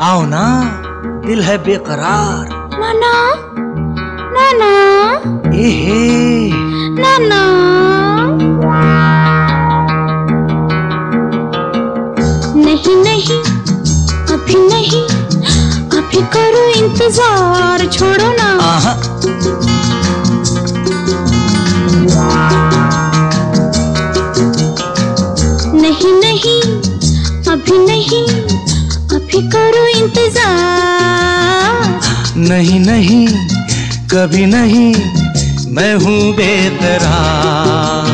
आओ ना, दिल है बेकरार। नाना नाना नाना, नहीं नहीं अभी नहीं, अभी करो इंतजार, छोड़ो ना। नहीं नहीं अभी नहीं, अभी करो इंतजार। नहीं नहीं कभी नहीं, मैं हूँ बेकरार।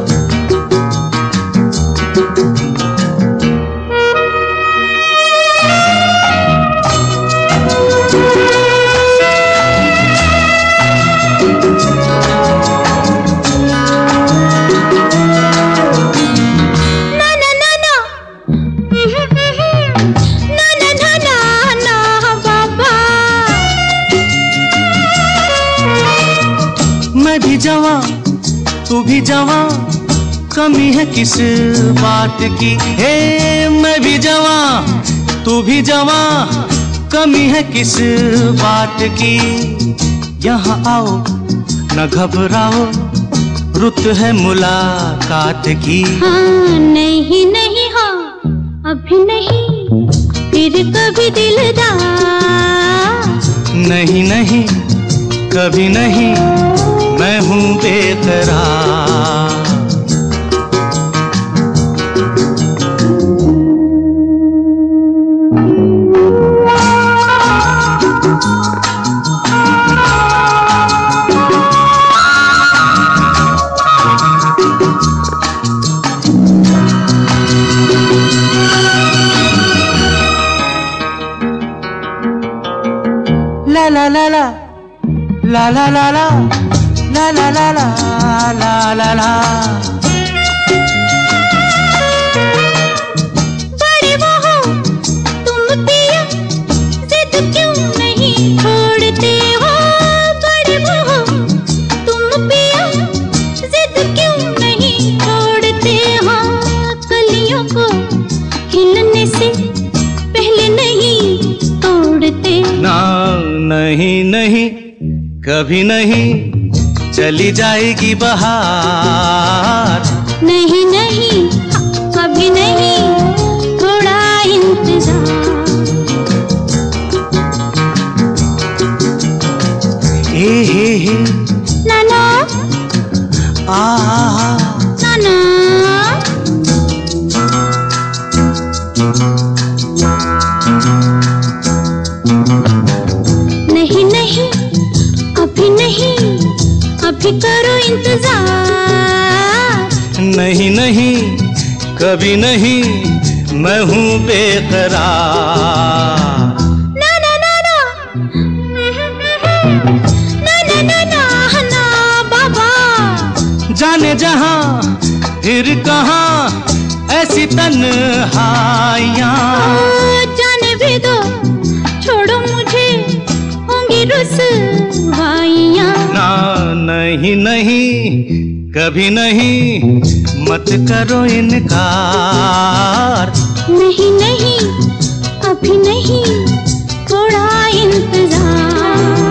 मैं भी जवां, तू भी जवां, कमी है किस बात की। हे मैं भी जवां, तू भी जवां, कमी है किस बात की। यहाँ आओ न घबराओ, रुत है मुलाकात की। हाँ नहीं नहीं, हाँ अभी नहीं, फिर कभी दिलदार। नहीं नहीं कभी नहीं, मैं हूँ बेकरार। ला ला ला ला ला ला ला ला ला ला ला ला ला ला। बड़े वो हो तुम पिया, जिद क्यों नहीं छोड़ते हो। बड़े वो हो तुम पिया, जिद क्यों नहीं छोड़ते हो। कलियों को खिलने से पहले नहीं तोड़ते। ना नहीं नहीं कभी नहीं, चली जाएगी बहार। नहीं नहीं कभी नहीं, थोड़ा इंतजार। हे नाना नाना, नहीं नहीं अभी नहीं, अभी करो इंतजार। नहीं नहीं कभी नहीं, मैं हूँ बेकरार। ना ना ना ना ना ना ना ना ना बाबा। जाने जहाँ फिर कहाँ ऐसी तन्हाइयाँ। जाने भी दो, छोड़ो मुझे, होंगी रुसवाइयाँ। ना नहीं नहीं कभी नहीं, मत करो इनकार। नहीं नहीं अभी नहीं, थोड़ा इंतजार।